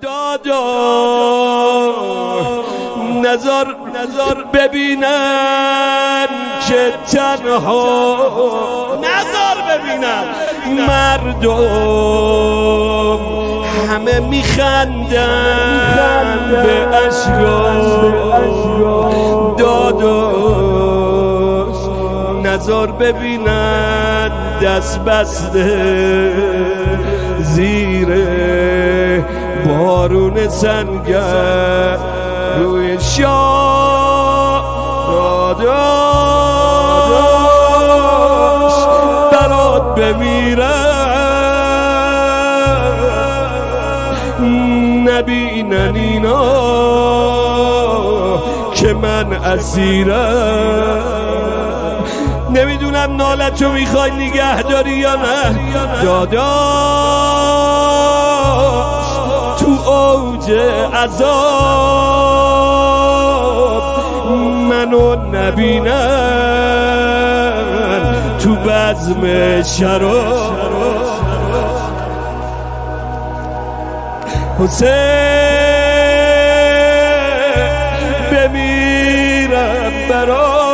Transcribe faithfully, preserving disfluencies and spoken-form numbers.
دادا نظر نظر ببینن که تنها نظر ببینن مردم همه میخندن به اشکاش داداش نظر ببینن دست بسته زیر بارون سنگر روی شاه داداش برات بمیرم نبینن اینا که من اسیرم. نمیدونم نالتو میخوای نگه داری یا نه داداش، تو اوج عذاب منو نبینن تو بزم شراب. حسین بمیرم برات